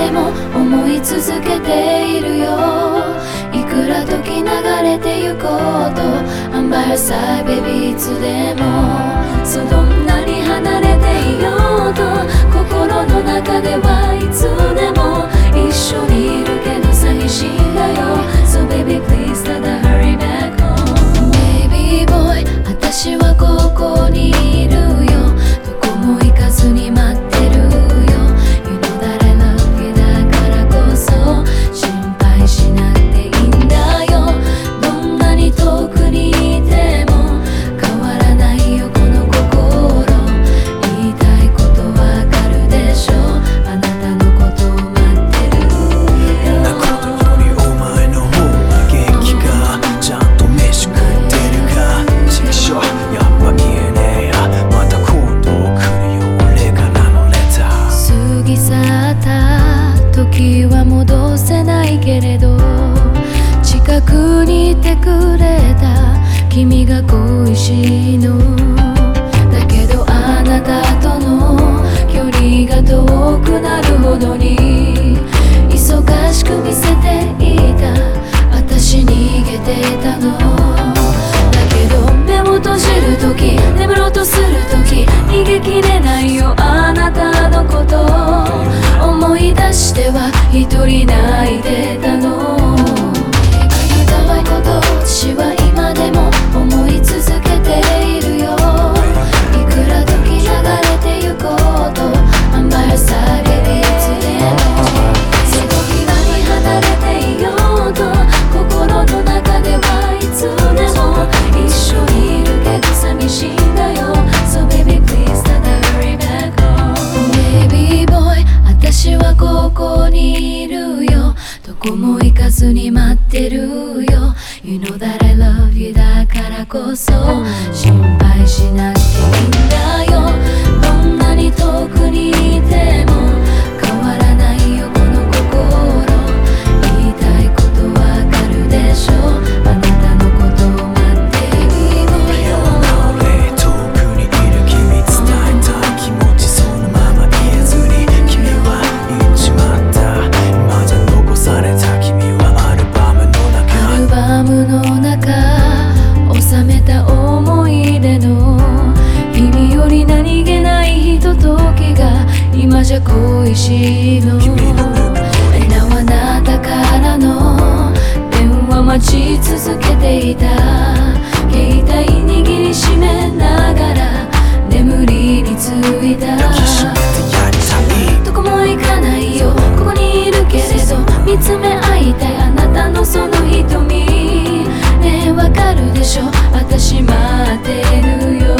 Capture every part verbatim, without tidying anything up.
でも思い続けているよ。いくら時流れてゆこうと I'm by your side baby いつでも。そうどんなに離れていようと心の中ではいつでも一緒にいるけど寂しいんだよ。 So baby please let her hurry back home Baby boy 私はここにいるよ。どこも行かずに待ってるよ。 You know that I love you だからこそ心配しなくていいんだよ。どんなに遠くにいても変わらないよこの心。言いたいことわかるでしょ。あなたのことを待ってるよ。 なことよりお前の方が元気か。ちゃんと飯食ってるか。ちくしょやっぱ言えねえや。また今度来るよ俺からのレター。 過ぎ去った時は戻せないけれど近くにいてくれた君が恋しいの。だけどあなたとの距離が遠くなるほどに忙しく見せていた私逃げてたの。だけど目を閉じる時眠ろうとする時逃げきれないよあなたのこと思い出しては一人泣いてたの。言いたいこと私は今でも思い続けているよ。いくら時流れてゆこうと I'm by your side baby いつでも。その日はに離れていようと心の中ではいつでも一緒にいるけど寂しいんだよ。 So baby please let her hurry back home Baby boy 私はここにいるよ。どこも行かずに待ってるよ。 You know that I love you だからこそ心配しなくていいんだよ。どんなに遠くにいても変わらないよこの心。言いたいことわかるでしょ。あなたのことを待っているよ。 俺遠くにいる君伝えたい気持ちそのまま言えずに君は言っちまった。今じゃ残された君はアルバムの中。 アルバムの中収めた思い出の日々より何気ないひとときが今じゃ恋しいの。なおあなたからの電話待ち続けていた。携帯握りしめながら眠りについた。どこも行かないよここにいるけれど見つめ合いたいあなたのその瞳。ねえわかるでしょ私待ってるよ。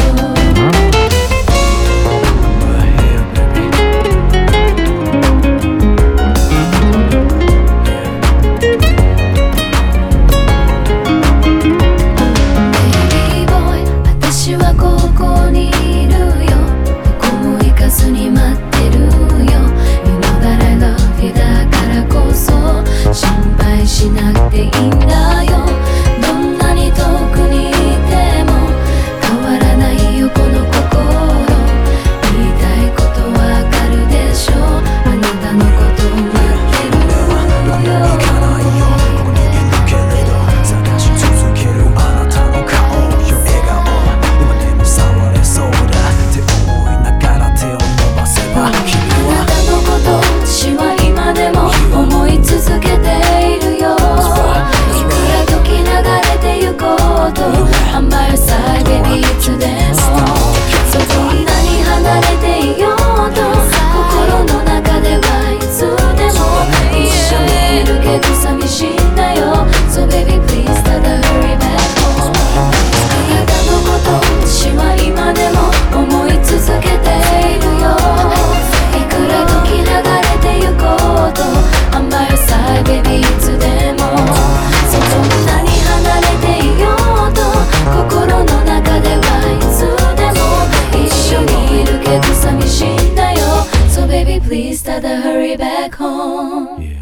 しなくていいんだよ。どんなに遠くにいても変わらないよこの心。言いたいことわかるでしょ。あなたのことを待ってるよ。 行かないよここにいるけれど探し続けるあなたの顔よ笑顔今でも触れそうだって思いながら手を伸ばせば君はあなたのこと私は今でも思い続けているよ。いくら時流れてゆこうと I'm by your side baby いつでも。そうどんなに離れていようと心の中ではいつでも一緒にいるけど寂しいんだよ。 So baby please let her hurry back home あなたのこと私は今でも思い続けているよ。いくら時流れてゆこうと I'm by your side baby いつでも。そうどんなに離れていようと心の中ではいつでも一緒にいるけど寂しいんだよ。 So baby please let her hurry back home